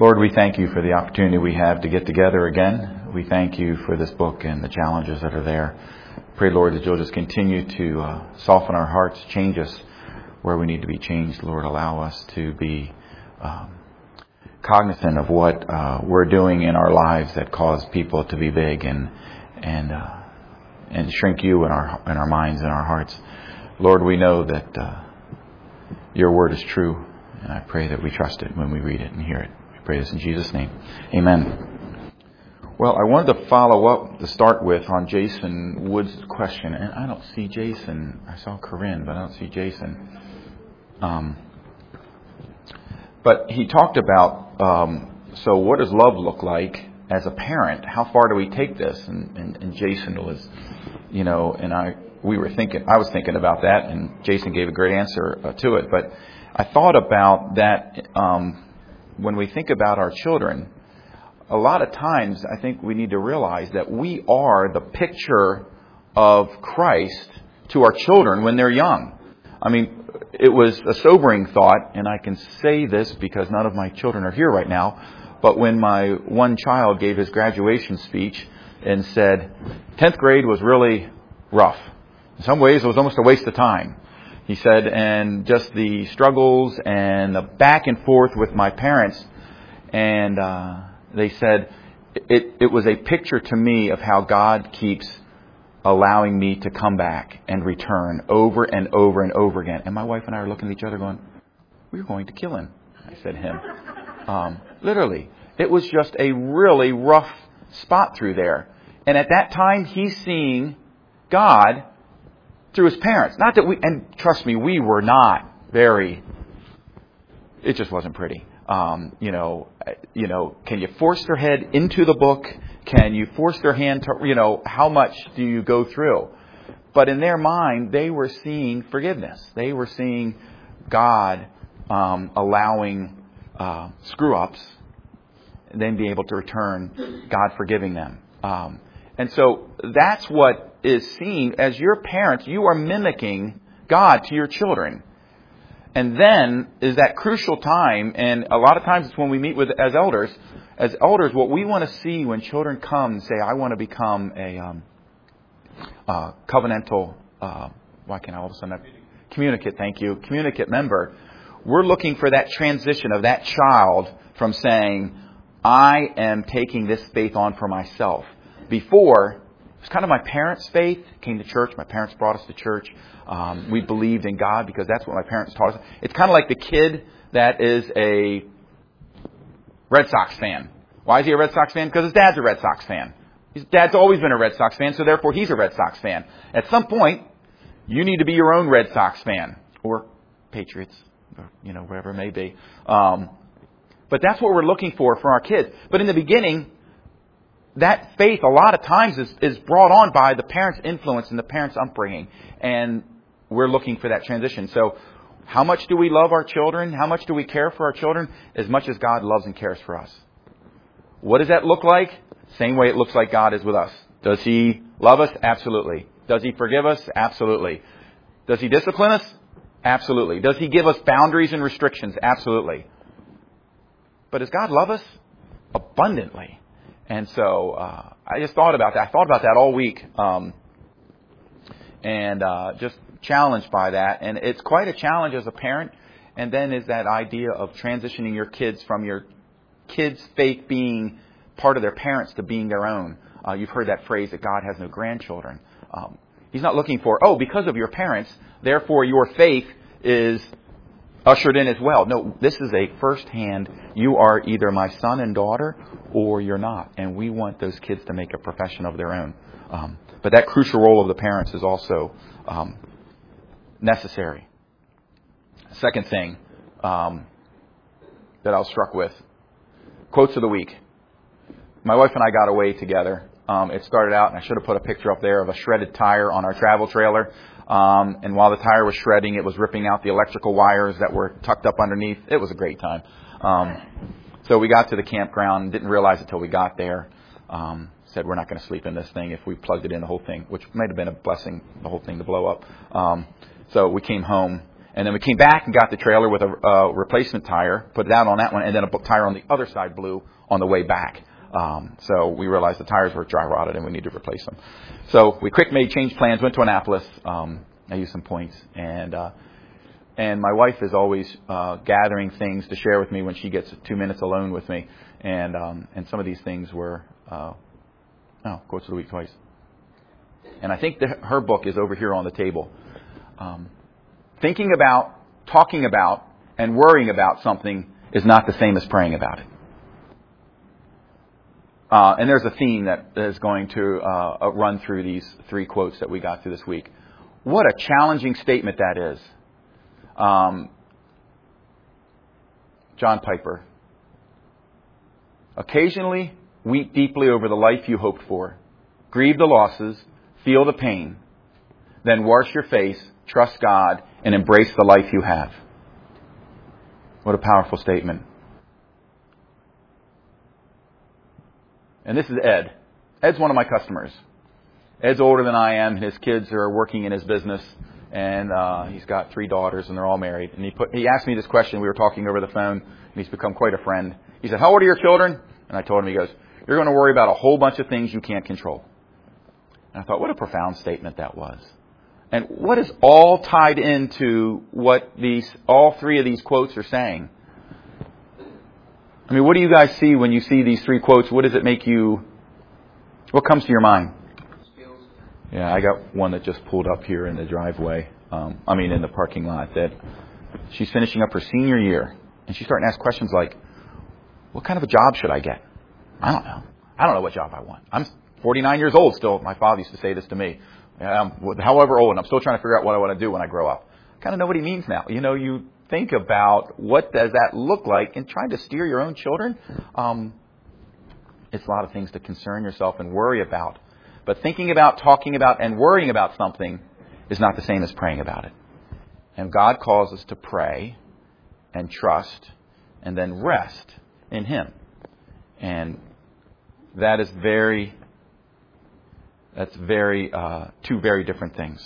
Lord, we thank you for the opportunity we have to get together again. We thank you for this book and the challenges that are there. Pray, Lord, that you'll just continue to soften our hearts, change us where we need to be changed. Lord, allow us to be cognizant of what we're doing in our lives that cause people to be big and shrink you in our minds and our hearts. Lord, we know that your word is true, and I pray that we trust it when we read it and hear it. We pray this in Jesus' name. Amen. Well, I wanted to follow up to start with on Jason Wood's question. And I don't see Jason. I saw Corinne, but I don't see Jason. But he talked about, so what does love look like as a parent? How far do we take this? And Jason was, and I was thinking about that, and Jason gave a great answer to it. But I thought about that when we think about our children. A lot of times, I think we need to realize that we are the picture of Christ to our children when they're young. I mean, it was a sobering thought, and I can say this because none of my children are here right now, but when my one child gave his graduation speech and said, 10th grade was really rough. In some ways, it was almost a waste of time. He said, and just the struggles and the back and forth with my parents, and they said, it was a picture to me of how God keeps allowing me to come back and return over and over and over again. And my wife and I are looking at each other going, we're going to kill him. I said him. Literally. It was just a really rough spot through there. And at that time, he's seeing God through his parents. Not that and trust me, we were not very, it just wasn't pretty. Can you force their head into the book? Can you force their hand to, how much do you go through? But in their mind, they were seeing forgiveness. They were seeing God allowing screw-ups and then be able to return, God forgiving them. And so that's what is seen. As your parents, you are mimicking God to your children. And then is that crucial time, and a lot of times it's when we meet as elders, what we want to see when children come and say, I want to become a covenantal, why can't I all of a sudden, communicate, thank you, communicate member. We're looking for that transition of that child from saying, I am taking this faith on for myself. Before, it was kind of my parents' faith, came to church, my parents brought us to church. We believed in God because that's what my parents taught us. It's kind of like the kid that is a Red Sox fan. Why is he a Red Sox fan? Because his dad's a Red Sox fan. His dad's always been a Red Sox fan, so therefore he's a Red Sox fan. At some point, you need to be your own Red Sox fan. Or Patriots, or, wherever it may be. But that's what we're looking for our kids. But in the beginning, that faith a lot of times is brought on by the parents' influence and the parents' upbringing. And we're looking for that transition. So how much do we love our children? How much do we care for our children? As much as God loves and cares for us. What does that look like? Same way it looks like God is with us. Does He love us? Absolutely. Does He forgive us? Absolutely. Does He discipline us? Absolutely. Does He give us boundaries and restrictions? Absolutely. But does God love us? Abundantly. And so I just thought about that. I thought about that all week. And just challenged by that. And it's quite a challenge as a parent. And then is that idea of transitioning your kids from your kids' faith being part of their parents to being their own. You've heard that phrase that God has no grandchildren. He's not looking for, because of your parents, therefore your faith is ushered in as well. No, this is a first-hand, you are either my son and daughter or you're not. And we want those kids to make a profession of their own. But that crucial role of the parents is also necessary. Second thing that I was struck with, quotes of the week. My wife and I got away together. It started out, and I should have put a picture up there of a shredded tire on our travel trailer. And while the tire was shredding, it was ripping out the electrical wires that were tucked up underneath. It was a great time. So we got to the campground, didn't realize it till we got there. Said we're not going to sleep in this thing if we plugged it in the whole thing, which might have been a blessing, the whole thing to blow up. So we came home, And then we came back and got the trailer with a replacement tire, put it out on that one, and then a tire on the other side blew on the way back. So we realized the tires were dry rotted and we needed to replace them. So we quick made change plans, went to Annapolis. I used some points, and my wife is always gathering things to share with me when she gets 2 minutes alone with me. And some of these things were quotes of the week twice. And I think that her book is over here on the table. Thinking about, talking about, and worrying about something is not the same as praying about it. And there's a theme that is going to run through these 3 quotes that we got through this week. What a challenging statement that is. John Piper. Occasionally, weep deeply over the life you hoped for. Grieve the losses, feel the pain. Then wash your face, trust God, and embrace the life you have. What a powerful statement. And this is Ed. Ed's one of my customers. Ed's older than I am. His kids are working in his business. And he's got 3 daughters, and they're all married. And he asked me this question. We were talking over the phone, and he's become quite a friend. He said, "How old are your children?" And I told him, he goes, "You're going to worry about a whole bunch of things you can't control." And I thought, what a profound statement that was. And what is all tied into what all 3 of these quotes are saying? I mean, what do you guys see when you see these 3 quotes? What does it make you, what comes to your mind? Yeah, I got one that just pulled up here in the driveway. In the parking lot, that she's finishing up her senior year. And she's starting to ask questions like, what kind of a job should I get? I don't know. I don't know what job I want. I'm 49 years old still. My father used to say this to me. However old, and I'm still trying to figure out what I want to do when I grow up. Kind of know what he means now. You think about what does that look like and trying to steer your own children. It's a lot of things to concern yourself and worry about. But thinking about, talking about, and worrying about something is not the same as praying about it. And God calls us to pray and trust and then rest in Him. And that is two very different things.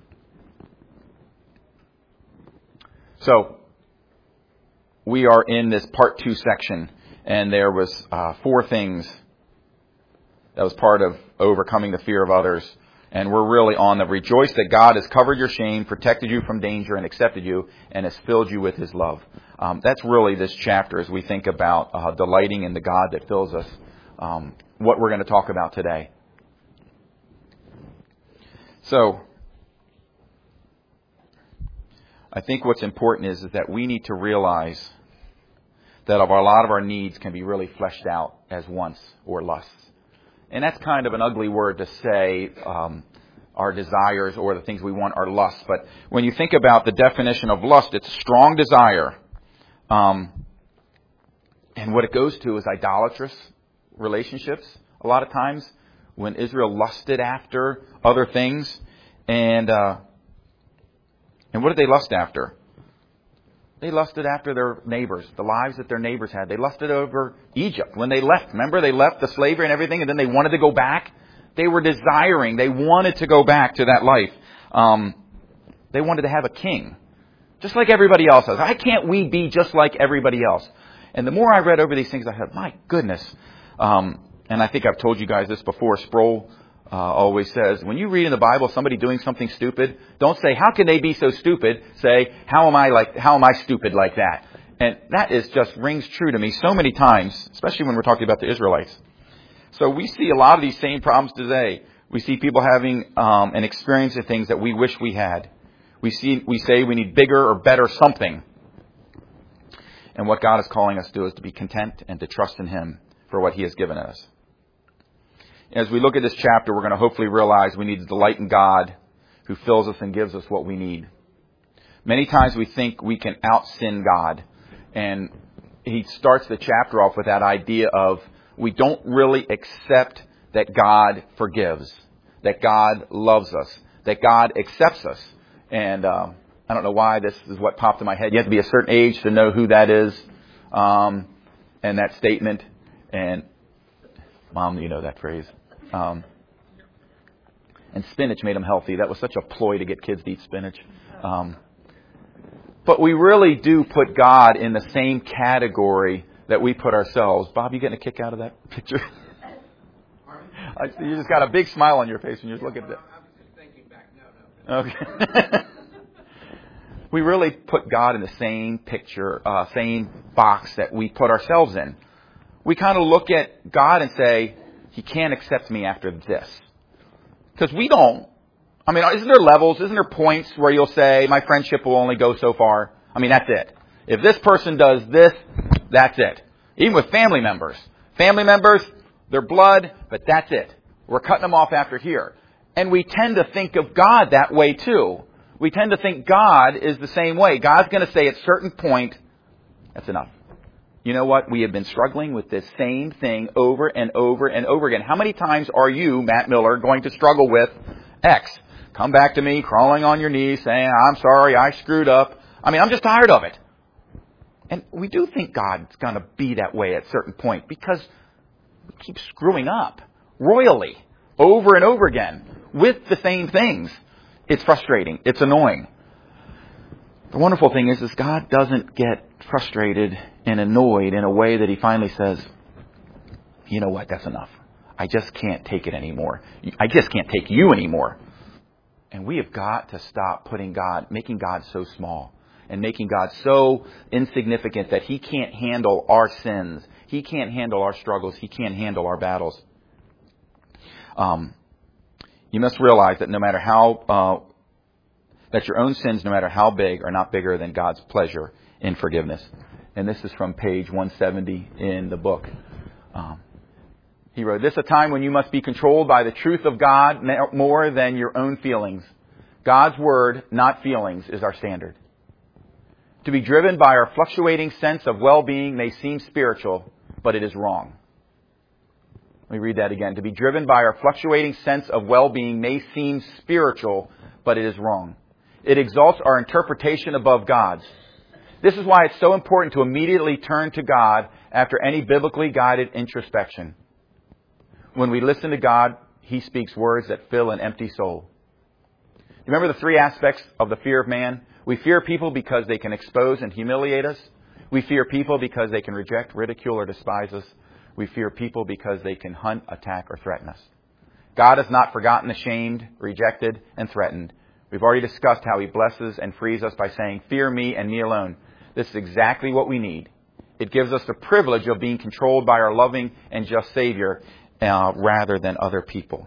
So we are in this part 2 section, and there was 4 things that was part of overcoming the fear of others. And we're really on the rejoice that God has covered your shame, protected you from danger, and accepted you, and has filled you with His love. That's really this chapter as we think about delighting in the God that fills us, what we're going to talk about today. So, I think what's important is that we need to realize that a lot of our needs can be really fleshed out as wants or lusts. And that's kind of an ugly word to say, our desires or the things we want are lusts. But when you think about the definition of lust, it's strong desire. And what it goes to is idolatrous relationships. A lot of times when Israel lusted after other things, and what did they lust after? They lusted after their neighbors, the lives that their neighbors had. They lusted over Egypt when they left. Remember, they left the slavery and everything, and then they wanted to go back. They were desiring, they wanted to go back to that life. They wanted to have a king, just like everybody else does. Why can't we be just like everybody else? And the more I read over these things, I thought, my goodness. And I think I've told you guys this before. Sproul always says, when you read in the Bible somebody doing something stupid, don't say, how can they be so stupid? Say, how am I stupid like that? And that just rings true to me so many times, especially when we're talking about the Israelites. So we see a lot of these same problems today. We see people having an experience of things that we wish we had. We say we need bigger or better something. And what God is calling us to do is to be content and to trust in Him for what He has given us. As we look at this chapter, we're going to hopefully realize we need to delight in God who fills us and gives us what we need. Many times we think we can out-sin God. And he starts the chapter off with that idea of we don't really accept that God forgives, that God loves us, that God accepts us. And I don't know why this is what popped in my head. You have to be a certain age to know who that is, and that statement. And Mom, you know that phrase. And spinach made them healthy. That was such a ploy to get kids to eat spinach. But we really do put God in the same category that we put ourselves. Bob, you getting a kick out of that picture? You just got a big smile on your face when you just look at that. I'm just thinking back. No. Okay. We really put God in the same picture, same box that we put ourselves in. We kind of look at God and say, He can't accept me after this. Because we don't. I mean, isn't there levels? Isn't there points where you'll say, my friendship will only go so far? I mean, that's it. If this person does this, that's it. Even with family members. Family members, they're blood, but that's it. We're cutting them off after here. And we tend to think of God that way too. We tend to think God is the same way. God's going to say at a certain point, that's enough. You know what? We have been struggling with this same thing over and over and over again. How many times are you, Matt Miller, going to struggle with X? Come back to me, crawling on your knees, saying, I'm sorry, I screwed up. I mean, I'm just tired of it. And we do think God's going to be that way at a certain point because we keep screwing up royally over and over again with the same things. It's frustrating. It's annoying. The wonderful thing is God doesn't get frustrated and annoyed in a way that He finally says, you know what, that's enough. I just can't take it anymore. I just can't take you anymore. And we have got to stop making God so small and making God so insignificant that He can't handle our sins. He can't handle our struggles. He can't handle our battles. You must realize that no matter how, that your own sins, no matter how big, are not bigger than God's pleasure in forgiveness. And this is from page 170 in the book. He wrote, this is a time when you must be controlled by the truth of God more than your own feelings. God's word, not feelings, is our standard. To be driven by our fluctuating sense of well-being may seem spiritual, but it is wrong. Let me read that again. To be driven by our fluctuating sense of well-being may seem spiritual, but it is wrong. It exalts our interpretation above God's. This is why it's so important to immediately turn to God after any biblically guided introspection. When we listen to God, He speaks words that fill an empty soul. Remember the three aspects of the fear of man? We fear people because they can expose and humiliate us. We fear people because they can reject, ridicule, or despise us. We fear people because they can hunt, attack, or threaten us. God has not forgotten the shamed, rejected, and threatened. We've already discussed how He blesses and frees us by saying, fear me and me alone. This is exactly what we need. It gives us the privilege of being controlled by our loving and just Savior rather than other people.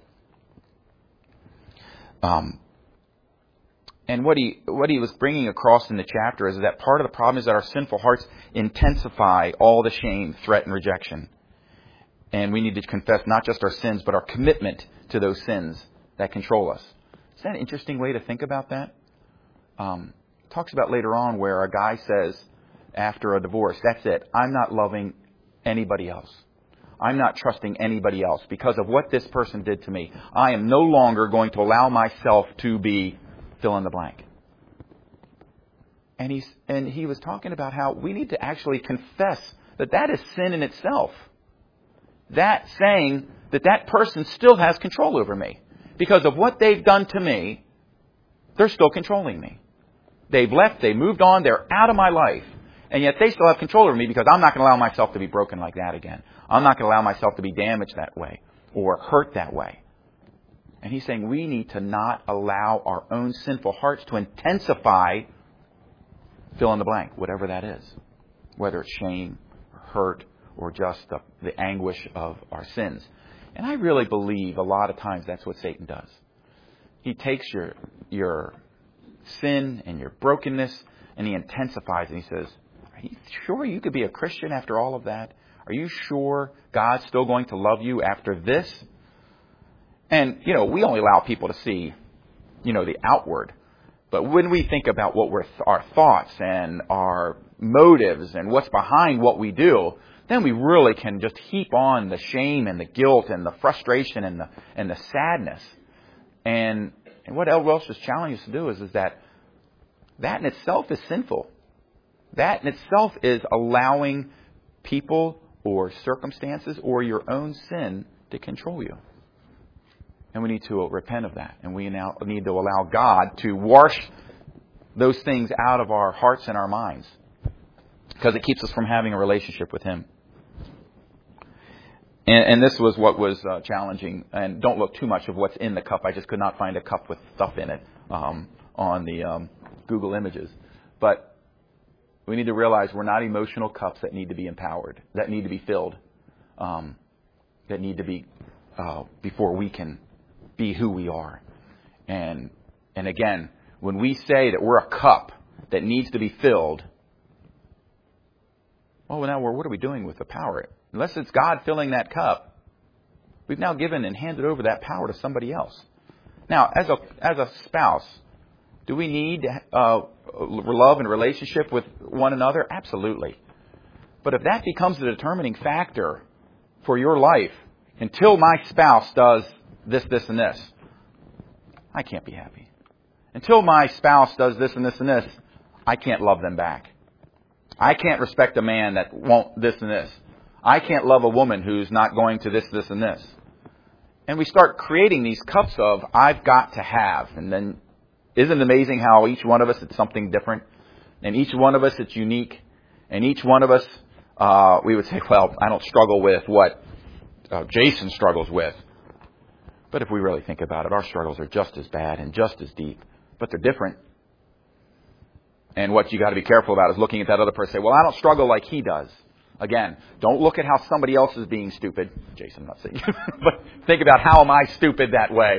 And what he was bringing across in the chapter is that part of the problem is that our sinful hearts intensify all the shame, threat, and rejection. And we need to confess not just our sins, but our commitment to those sins that control us. Is that an interesting way to think about that? Talks about later on where a guy says after a divorce, that's it. I'm not loving anybody else. I'm not trusting anybody else because of what this person did to me. I am no longer going to allow myself to be fill in the blank. And he was talking about how we need to actually confess that is sin in itself. That saying that person still has control over me. Because of what they've done to me, they're still controlling me. They've left, they moved on, they're out of my life. And yet they still have control over me because I'm not going to allow myself to be broken like that again. I'm not going to allow myself to be damaged that way or hurt that way. And he's saying we need to not allow our own sinful hearts to intensify, fill in the blank, whatever that is. Whether it's shame, or hurt, or just the anguish of our sins. And I really believe a lot of times that's what Satan does. He takes your sin and your brokenness and he intensifies it. He says, are you sure you could be a Christian after all of that? Are you sure God's still going to love you after this? And, we only allow people to see, the outward. But when we think about what our thoughts and our motives and what's behind what we do, then we really can just heap on the shame and the guilt and the frustration and the sadness. And what L. Welch is challenging us to do is that in itself is sinful. That in itself is allowing people or circumstances or your own sin to control you. And we need to repent of that. And we now need to allow God to wash those things out of our hearts and our minds, because it keeps us from having a relationship with Him. And this was what was challenging. And don't look too much of what's in the cup. I just could not find a cup with stuff in it on the Google Images. But we need to realize we're not emotional cups that need to be empowered, that need to be filled, that need to be before we can be who we are. And again, when we say that we're a cup that needs to be filled, well, now what are we doing with the power? Unless it's God filling that cup, we've now given and handed over that power to somebody else. Now, as a spouse, do we need love and relationship with one another? Absolutely. But if that becomes the determining factor for your life, until my spouse does this, this, and this, I can't be happy. Until my spouse does this and this and this, I can't love them back. I can't respect a man that won't this and this. I can't love a woman who's not going to this, this, and this. And we start creating these cups of, I've got to have. And then, isn't it amazing how each one of us, it's something different? And each one of us, it's unique. And each one of us, we would say, well, I don't struggle with what Jason struggles with. But if we really think about it, our struggles are just as bad and just as deep. But they're different. And what you got to be careful about is looking at that other person and say, well, I don't struggle like he does. Again, don't look at how somebody else is being stupid. Jason, I'm not saying you. But think about, how am I stupid that way?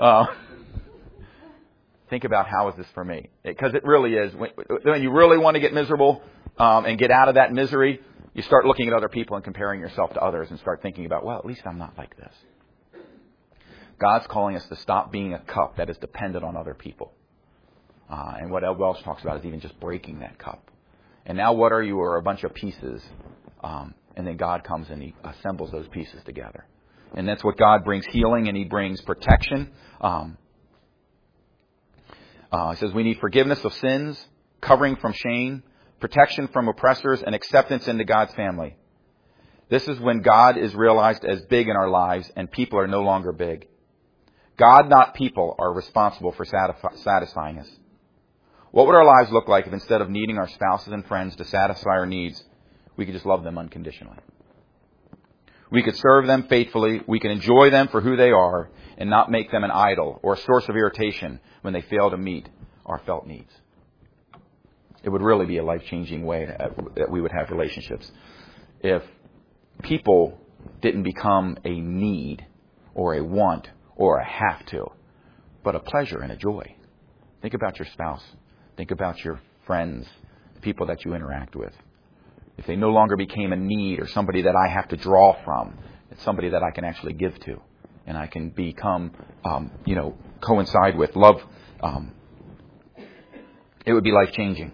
Think about, how is this for me? Because it really is. When you really want to get miserable and get out of that misery, you start looking at other people and comparing yourself to others and start thinking about, well, at least I'm not like this. God's calling us to stop being a cup that is dependent on other people. And what Ed Welch talks about is even just breaking that cup. And now what are you? Are a bunch of pieces. And then God comes and He assembles those pieces together. And that's what God brings: healing, and He brings protection. He says we need forgiveness of sins, covering from shame, protection from oppressors, and acceptance into God's family. This is when God is realized as big in our lives and people are no longer big. God, not people, are responsible for satisfying us. What would our lives look like if instead of needing our spouses and friends to satisfy our needs, we could just love them unconditionally? We could serve them faithfully. We can enjoy them for who they are and not make them an idol or a source of irritation when they fail to meet our felt needs. It would really be a life-changing way that we would have relationships if people didn't become a need or a want or a have to, but a pleasure and a joy. Think about your spouse. Think about your friends, the people that you interact with. If they no longer became a need or somebody that I have to draw from, it's somebody that I can actually give to and I can become, coincide with. Love, it would be life-changing.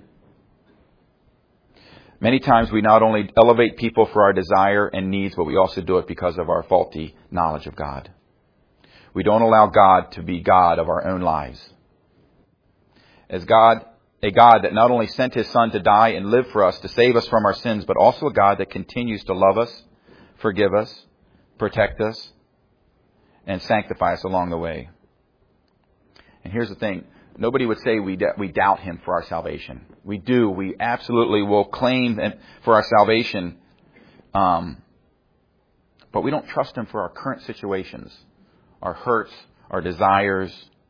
Many times we not only elevate people for our desire and needs, but we also do it because of our faulty knowledge of God. We don't allow God to be God of our own lives. As a God that not only sent His Son to die and live for us to save us from our sins, but also a God that continues to love us, forgive us, protect us, and sanctify us along the way. And here's the thing. Nobody would say we doubt Him for our salvation. We do. We absolutely will claim for our salvation. But we don't trust Him for our current situations, our hurts, our desires,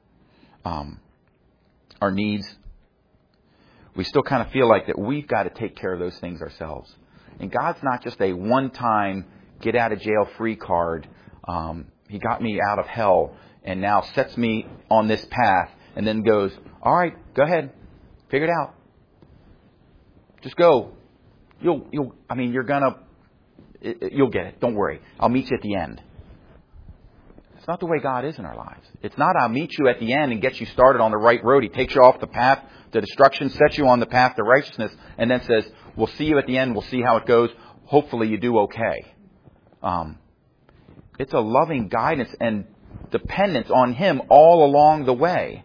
our needs. We still kind of feel like that we've got to take care of those things ourselves. And God's not just a one-time get-out-of-jail-free card. He got me out of hell and now sets me on this path and then goes, all right, go ahead, figure it out. Just go. You'll get it. Don't worry. I'll meet you at the end. It's not the way God is in our lives. It's not I'll meet you at the end and get you started on the right road. He takes you off the path to destruction, sets you on the path to righteousness, and then says, we'll see you at the end. We'll see how it goes. Hopefully you do okay. It's a loving guidance and dependence on Him all along the way.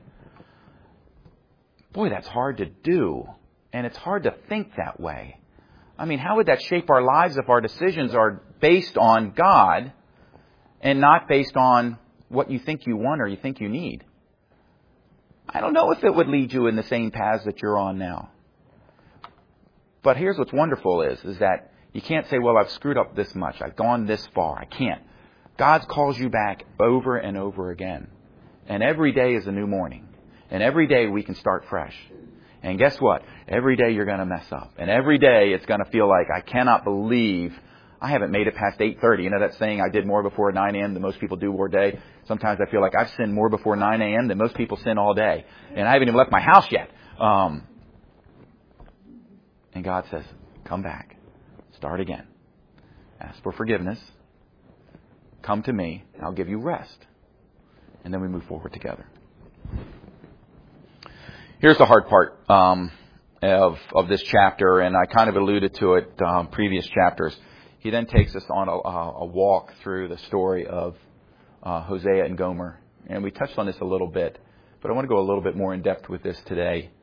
Boy, that's hard to do. And it's hard to think that way. I mean, how would that shape our lives if our decisions are based on God and not based on what you think you want or you think you need? I don't know if it would lead you in the same paths that you're on now. But here's what's wonderful is that you can't say, well, I've screwed up this much. I've gone this far. I can't. God calls you back over and over again. And every day is a new morning. And every day we can start fresh. And guess what? Every day you're going to mess up. And every day it's going to feel like, I cannot believe I haven't made it past 8:30. You know that saying, I did more before 9 a.m. than most people do all day? Sometimes I feel like I've sinned more before 9 a.m. than most people sin all day. And I haven't even left my house yet. And God says, come back. Start again. Ask for forgiveness. Come to me, and I'll give you rest. And then we move forward together. Here's the hard part of this chapter, and I kind of alluded to it previous chapters. He then takes us on a walk through the story of Hosea and Gomer. And we touched on this a little bit, but I want to go a little bit more in depth with this today.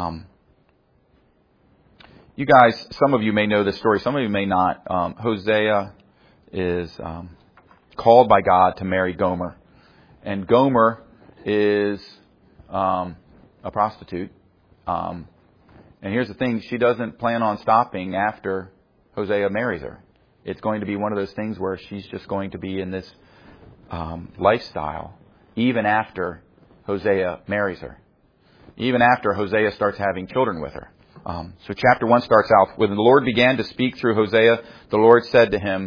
You guys, some of you may know this story, some of you may not. Hosea is called by God to marry Gomer. And Gomer is a prostitute. And here's the thing, she doesn't plan on stopping after Hosea marries her. It's going to be one of those things where she's just going to be in this lifestyle even after Hosea marries her. Even after Hosea starts having children with her. So chapter 1 starts out, when the Lord began to speak through Hosea, the Lord said to him,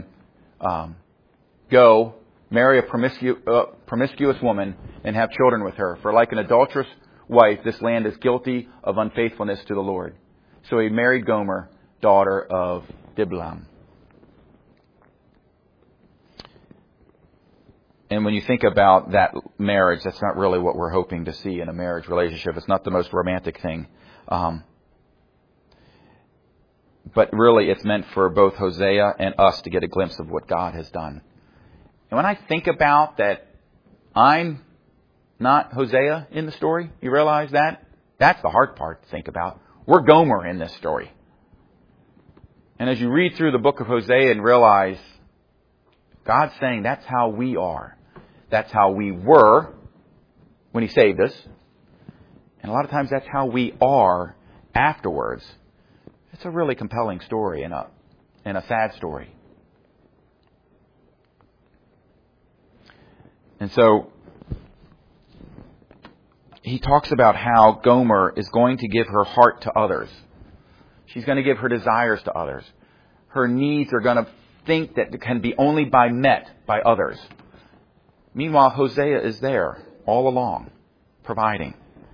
go, marry a promiscuous woman and have children with her. For like an adulterous wife, this land is guilty of unfaithfulness to the Lord. So he married Gomer, daughter of Diblaim. And when you think about that marriage, that's not really what we're hoping to see in a marriage relationship. It's not the most romantic thing. But really, it's meant for both Hosea and us to get a glimpse of what God has done. And when I think about that, I'm not Hosea in the story. You realize that? That's the hard part to think about. We're Gomer in this story. And as you read through the book of Hosea and realize God's saying that's how we are. That's how we were when He saved us. And a lot of times that's how we are afterwards. It's a really compelling story and a sad story. And so he talks about how Gomer is going to give her heart to others. She's going to give her desires to others. Her needs are going to think that it can be only met by others. Meanwhile, Hosea is there all along, providing.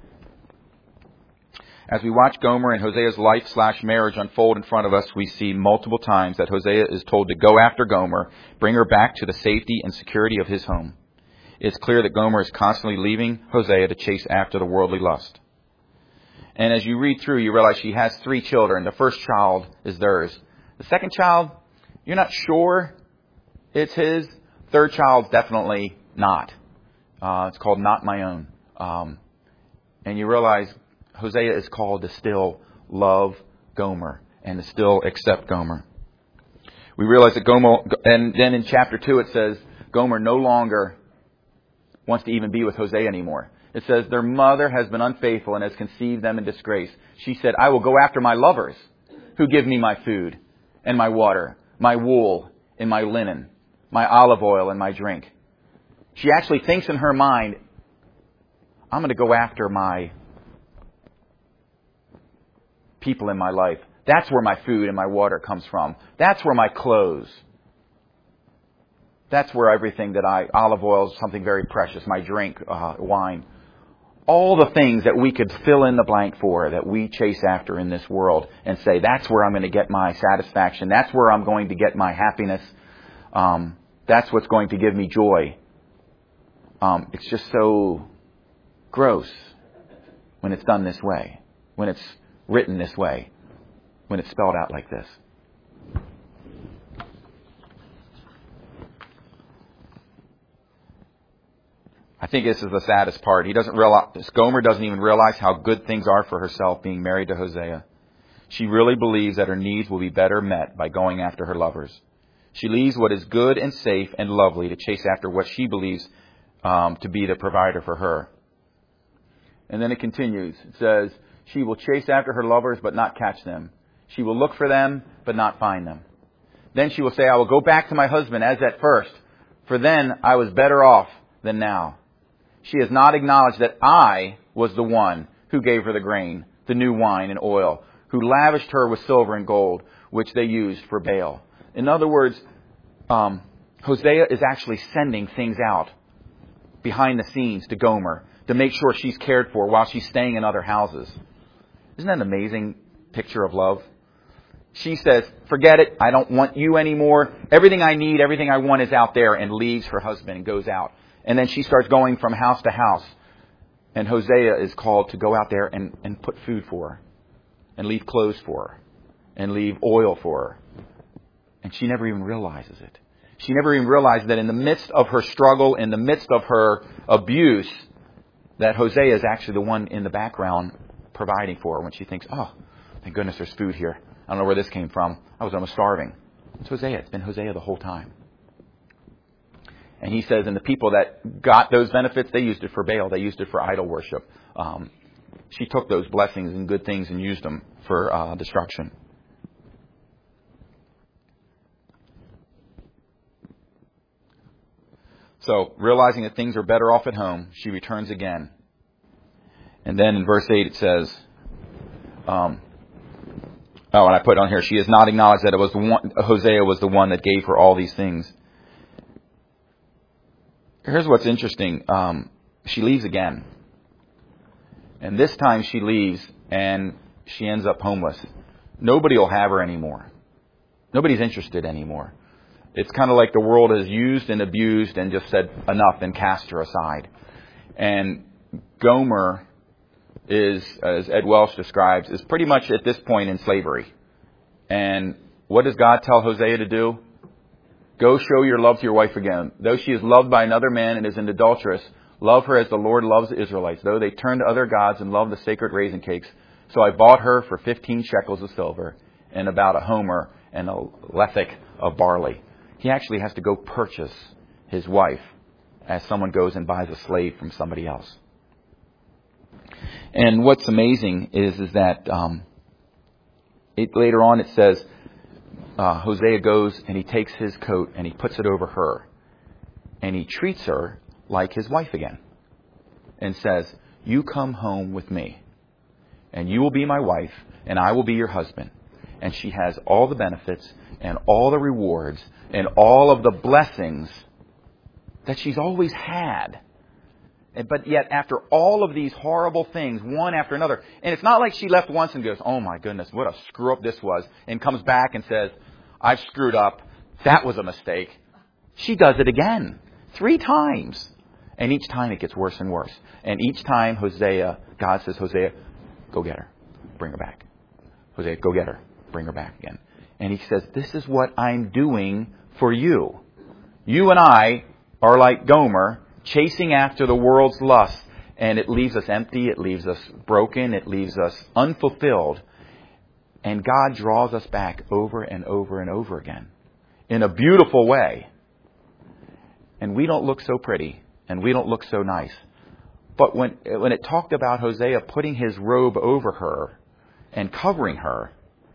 As we watch Gomer and Hosea's life/marriage unfold in front of us, we see multiple times that Hosea is told to go after Gomer, bring her back to the safety and security of his home. It's clear that Gomer is constantly leaving Hosea to chase after the worldly lust. And as you read through, you realize she has 3 children. The first child is theirs. The second child, you're not sure it's his. Third child's definitely not. It's called Not My Own. And you realize Hosea is called to still love Gomer and to still accept Gomer. We realize that Gomer, and then in chapter 2 it says, Gomer no longer wants to even be with Hosea anymore. It says, their mother has been unfaithful and has conceived them in disgrace. She said, I will go after my lovers who give me my food and my water, my wool and my linen, my olive oil and my drink. She actually thinks in her mind, I'm going to go after my people in my life. That's where my food and my water comes from. That's where my clothes. That's where everything olive oil is something very precious, my drink, wine. All the things that we could fill in the blank for, that we chase after in this world and say, that's where I'm going to get my satisfaction. That's where I'm going to get my happiness. That's what's going to give me joy. It's just so gross when it's done this way, when it's written this way, when it's spelled out like this. I think this is the saddest part. Gomer doesn't even realize how good things are for herself being married to Hosea. She really believes that her needs will be better met by going after her lovers. She leaves what is good and safe and lovely to chase after what she believes to be the provider for her. And then it continues. It says, she will chase after her lovers, but not catch them. She will look for them, but not find them. Then she will say, I will go back to my husband as at first, for then I was better off than now. She has not acknowledged that I was the one who gave her the grain, the new wine and oil, who lavished her with silver and gold, which they used for Baal. In other words, Hosea is actually sending things out behind the scenes to Gomer to make sure she's cared for while she's staying in other houses. Isn't that an amazing picture of love? She says, forget it. I don't want you anymore. Everything I need, everything I want is out there, and leaves her husband and goes out. And then she starts going from house to house. And Hosea is called to go out there and put food for her, and leave clothes for her, and leave oil for her. And she never even realizes it. She never even realized that in the midst of her struggle, in the midst of her abuse, that Hosea is actually the one in the background providing for her when she thinks, oh, thank goodness there's food here. I don't know where this came from. I was almost starving. It's Hosea. It's been Hosea the whole time. And he says, and the people that got those benefits, they used it for Baal. They used it for idol worship. She took those blessings and good things and used them for destruction. So, realizing that things are better off at home, she returns again. And then in verse 8 it says, and I put on here, she has not acknowledged that it was the one, Hosea was the one that gave her all these things. Here's what's interesting. She leaves again. And this time she leaves and she ends up homeless. Nobody will have her anymore. Nobody's interested anymore. It's kind of like the world has used and abused and just said enough and cast her aside. And Gomer is, as Ed Welsh describes, is pretty much at this point in slavery. And what does God tell Hosea to do? Go show your love to your wife again. Though she is loved by another man and is an adulteress, love her as the Lord loves the Israelites. Though they turn to other gods and love the sacred raisin cakes. So I bought her for 15 shekels of silver and about a homer and a lethek of barley. He actually has to go purchase his wife as someone goes and buys a slave from somebody else. And what's amazing is that later on it says Hosea goes and he takes his coat and he puts it over her. And he treats her like his wife again. And says, you come home with me. And you will be my wife and I will be your husband. And she has all the benefits and all the rewards and all of the blessings that she's always had. But yet, after all of these horrible things, one after another, and it's not like she left once and goes, oh my goodness, what a screw up this was, and comes back and says, I've screwed up. That was a mistake. She does it again, 3 times. And each time it gets worse and worse. And each time God says, Hosea, go get her. Bring her back. Hosea, go get her. Bring her back again. And he says, this is what I'm doing for you. You and I are like Gomer, chasing after the world's lust. And it leaves us empty. It leaves us broken. It leaves us unfulfilled. And God draws us back over and over and over again in a beautiful way. And we don't look so pretty. And we don't look so nice. But when it talked about Hosea putting his robe over her and covering her,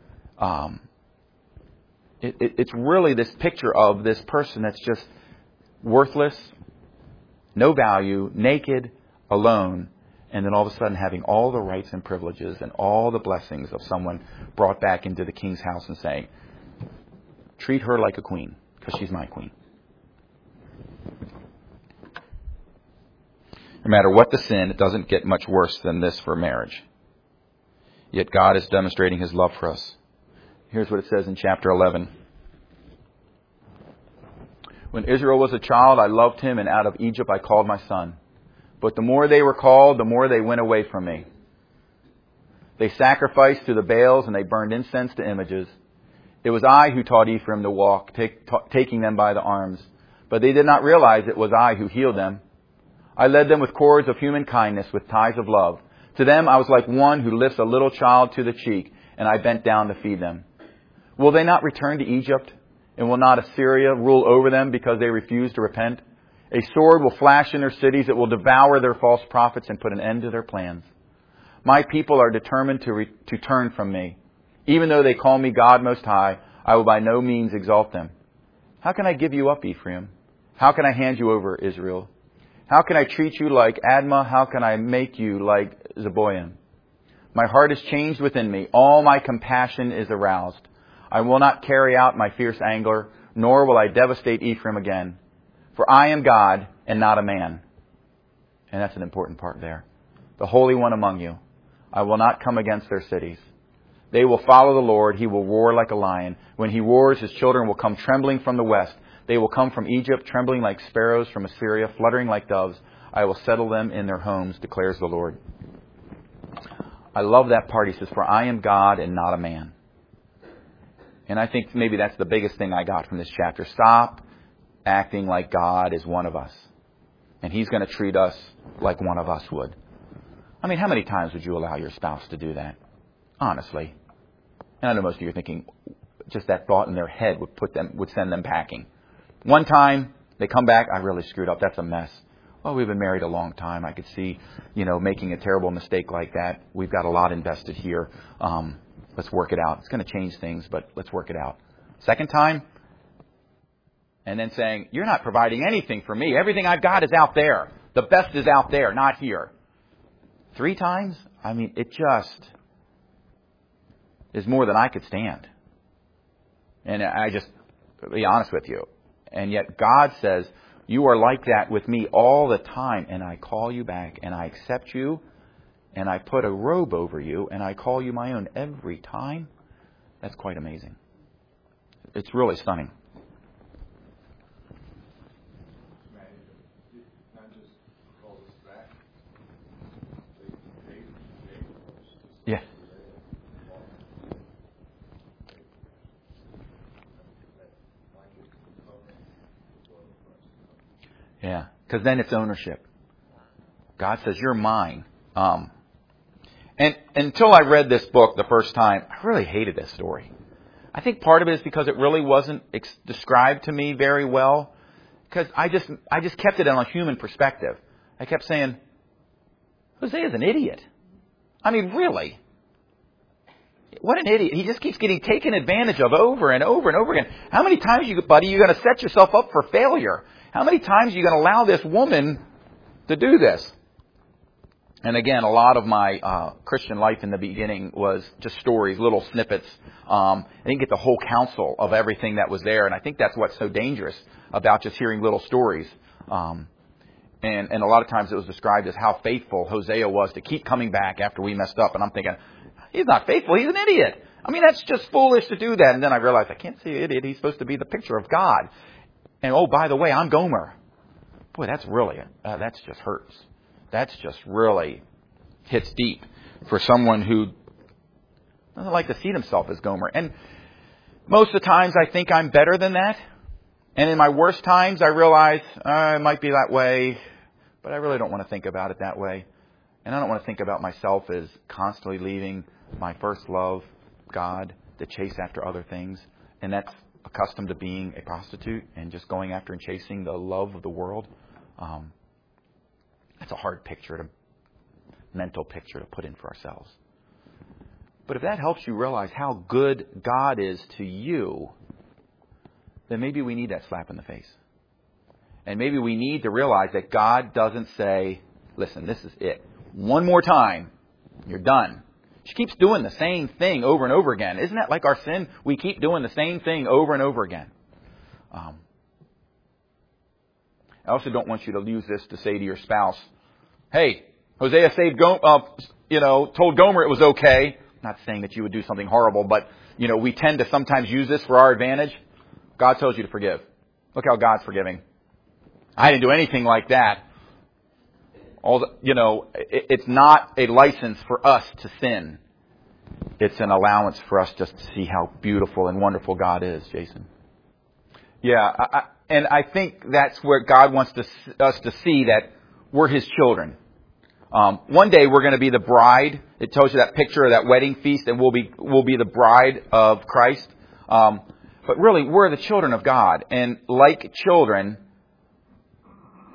it's really this picture of this person that's just worthless, no value, naked, alone, and then all of a sudden having all the rights and privileges and all the blessings of someone brought back into the king's house and saying, treat her like a queen, because she's my queen. No matter what the sin, it doesn't get much worse than this for marriage. Yet God is demonstrating his love for us. Here's what it says in chapter 11. When Israel was a child, I loved him, and out of Egypt I called my son. But the more they were called, the more they went away from me. They sacrificed to the Baals, and they burned incense to images. It was I who taught Ephraim to walk, taking them by the arms. But they did not realize it was I who healed them. I led them with cords of human kindness, with ties of love. To them I was like one who lifts a little child to the cheek, and I bent down to feed them. Will they not return to Egypt? And will not Assyria rule over them because they refuse to repent? A sword will flash in their cities. It will devour their false prophets and put an end to their plans. My people are determined to turn from me. Even though they call me God Most High, I will by no means exalt them. How can I give you up, Ephraim? How can I hand you over, Israel? How can I treat you like Admah? How can I make you like Zeboim? My heart is changed within me. All my compassion is aroused. I will not carry out my fierce anger, nor will I devastate Ephraim again. For I am God and not a man. And that's an important part there. The Holy One among you. I will not come against their cities. They will follow the Lord. He will roar like a lion. When he roars, his children will come trembling from the west. They will come from Egypt, trembling like sparrows from Assyria, fluttering like doves. I will settle them in their homes, declares the Lord. I love that part. He says, for I am God and not a man. And I think maybe that's the biggest thing I got from this chapter. Stop acting like God is one of us. And He's going to treat us like one of us would. I mean, how many times would you allow your spouse to do that? Honestly. And I know most of you are thinking, just that thought in their head would send them packing. One time, they come back, I really screwed up. That's a mess. Well, we've been married a long time. I could see, making a terrible mistake like that. We've got a lot invested here. Let's work it out. It's going to change things, but let's work it out. Second time, and then saying, you're not providing anything for me. Everything I've got is out there. The best is out there, not here. 3 times? I mean, it just is more than I could stand. And I just, to be honest with you. And yet God says, you are like that with me all the time. And I call you back and I accept you. And I put a robe over you and I call you my own every time. That's quite amazing. It's really stunning. Yeah. Yeah, because then it's ownership. God says, you're mine. And until I read this book the first time, I really hated this story. I think part of it is because it really wasn't described to me very well. Because I just kept it on a human perspective. I kept saying, Hosea's an idiot. I mean, really. What an idiot. He just keeps getting taken advantage of over and over and over again. How many times, buddy, are you going to set yourself up for failure? How many times are you going to allow this woman to do this? And again, a lot of my Christian life in the beginning was just stories, little snippets. I didn't get the whole counsel of everything that was there. And I think that's what's so dangerous about just hearing little stories. And a lot of times it was described as how faithful Hosea was to keep coming back after we messed up. And I'm thinking, he's not faithful. He's an idiot. I mean, that's just foolish to do that. And then I realized I can't say idiot. He's supposed to be the picture of God. And oh, by the way, I'm Gomer. Boy, that's really, that's just hurts. That's just really hits deep for someone who doesn't like to see himself as Gomer. And most of the times I think I'm better than that. And in my worst times I realize it might be that way, but I really don't want to think about it that way. And I don't want to think about myself as constantly leaving my first love, God, to chase after other things. And that's accustomed to being a prostitute and just going after and chasing the love of the world. That's a hard mental picture to put in for ourselves. But if that helps you realize how good God is to you, then maybe we need that slap in the face. And maybe we need to realize that God doesn't say, listen, this is it. One more time, you're done. She keeps doing the same thing over and over again. Isn't that like our sin? We keep doing the same thing over and over again. I also don't want you to use this to say to your spouse, hey, Hosea told Gomer it was okay. Not saying that you would do something horrible, but, we tend to sometimes use this for our advantage. God tells you to forgive. Look how God's forgiving. I didn't do anything like that. It's not a license for us to sin. It's an allowance for us just to see how beautiful and wonderful God is, Jason. Yeah, and I think that's where God wants us to see that we're His children. One day we're going to be the bride. It tells you that picture of that wedding feast, and we'll be the bride of Christ. But really, we're the children of God. And like children,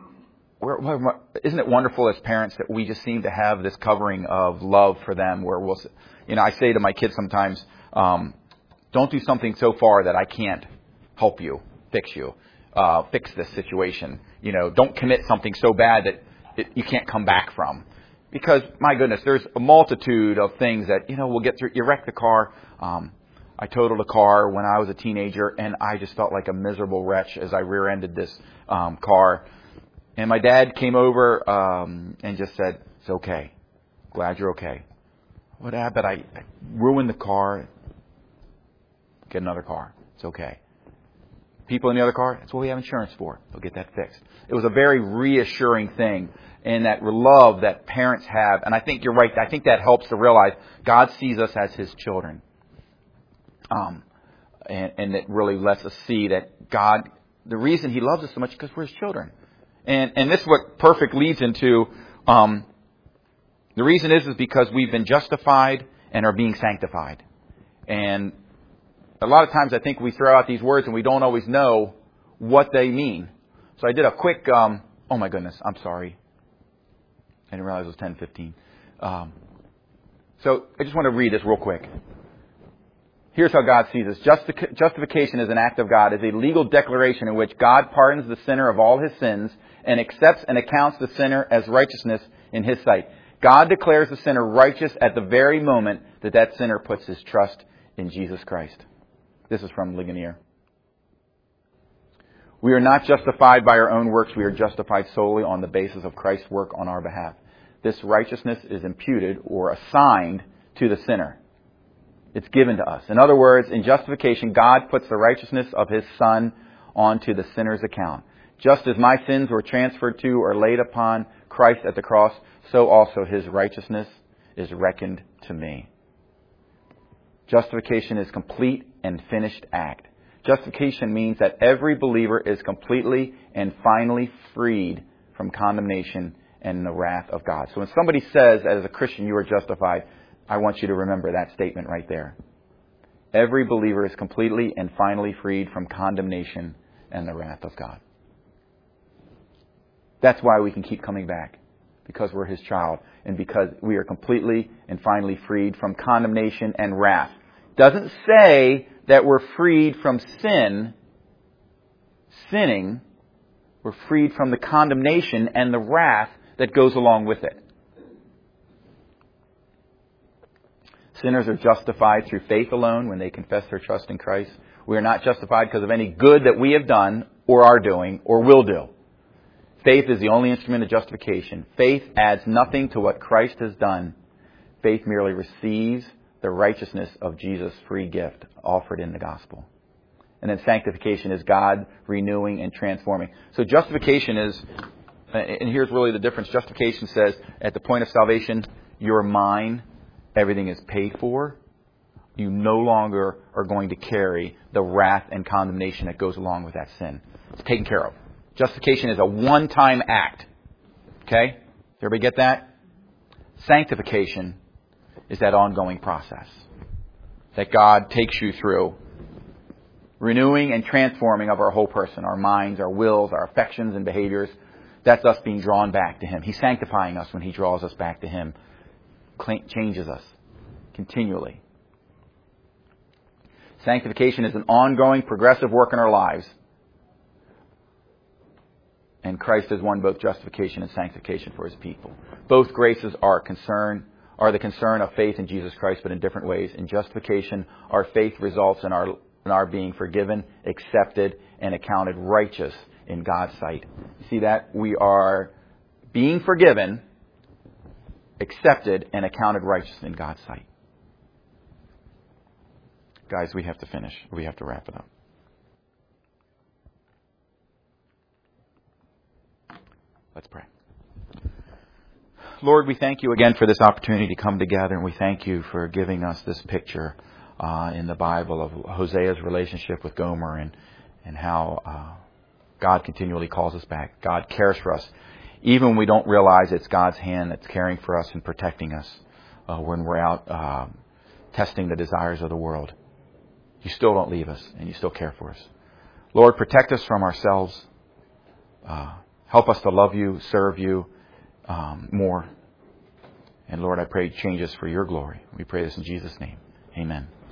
isn't it wonderful as parents that we just seem to have this covering of love for them where we'll, I say to my kids sometimes, don't do something so far that I can't help you, fix this situation. Don't commit something so bad that you can't come back from. Because, my goodness, there's a multitude of things that, we'll get through. You wreck the car. I totaled a car when I was a teenager, and I just felt like a miserable wretch as I rear-ended this car. And my dad came over and just said, "It's okay. Glad you're okay." What, Dad? But I ruined the car. Get another car. It's okay. People in the other car, that's what we have insurance for. They'll get that fixed. It was a very reassuring thing in that love that parents have. And I think you're right. I think that helps to realize God sees us as His children. And it really lets us see that God, the reason He loves us so much is because we're His children. And this is what perfect leads into, the reason is because we've been justified and are being sanctified. And a lot of times I think we throw out these words and we don't always know what they mean. So I did a quick, oh my goodness, I'm sorry. I didn't realize it was 10:15. So I just want to read this real quick. Here's how God sees us. Justification is an act of God, is a legal declaration in which God pardons the sinner of all his sins and accepts and accounts the sinner as righteousness in His sight. God declares the sinner righteous at the very moment that sinner puts his trust in Jesus Christ. This is from Ligonier. We are not justified by our own works. We are justified solely on the basis of Christ's work on our behalf. This righteousness is imputed or assigned to the sinner. It's given to us. In other words, in justification, God puts the righteousness of His Son onto the sinner's account. Just as my sins were transferred to or laid upon Christ at the cross, so also His righteousness is reckoned to me. Justification is complete and finished act. Justification means that every believer is completely and finally freed from condemnation and the wrath of God. So when somebody says, as a Christian, you are justified, I want you to remember that statement right there. Every believer is completely and finally freed from condemnation and the wrath of God. That's why we can keep coming back. Because we're His child and because we are completely and finally freed from condemnation and wrath. Doesn't say that we're freed from sinning. We're freed from the condemnation and the wrath that goes along with it. Sinners are justified through faith alone when they confess their trust in Christ. We are not justified because of any good that we have done or are doing or will do. Faith is the only instrument of justification. Faith adds nothing to what Christ has done. Faith merely receives the righteousness of Jesus' free gift offered in the gospel. And then sanctification is God renewing and transforming. So justification is, and here's really the difference. Justification says at the point of salvation, you're mine. Everything is paid for. You no longer are going to carry the wrath and condemnation that goes along with that sin. It's taken care of. Justification is a one-time act. Okay? Everybody get that? Sanctification is that ongoing process that God takes you through. Renewing and transforming of our whole person, our minds, our wills, our affections and behaviors. That's us being drawn back to Him. He's sanctifying us when He draws us back to Him. Changes us continually. Sanctification is an ongoing, progressive work in our lives. And Christ has won both justification and sanctification for His people. Both graces are the concern of faith in Jesus Christ, but in different ways. In justification, our faith results in our being forgiven, accepted, and accounted righteous in God's sight. See that? We are being forgiven, accepted, and accounted righteous in God's sight. Guys, we have to finish. We have to wrap it up. Let's pray. Lord, we thank You again for this opportunity to come together, and we thank You for giving us this picture in the Bible of Hosea's relationship with Gomer and how God continually calls us back. God cares for us. Even when we don't realize it's God's hand that's caring for us and protecting us when we're out testing the desires of the world. You still don't leave us, and You still care for us. Lord, protect us from ourselves. Help us to love you, serve you more. And Lord, I pray change us for your glory. We pray this in Jesus' name. Amen.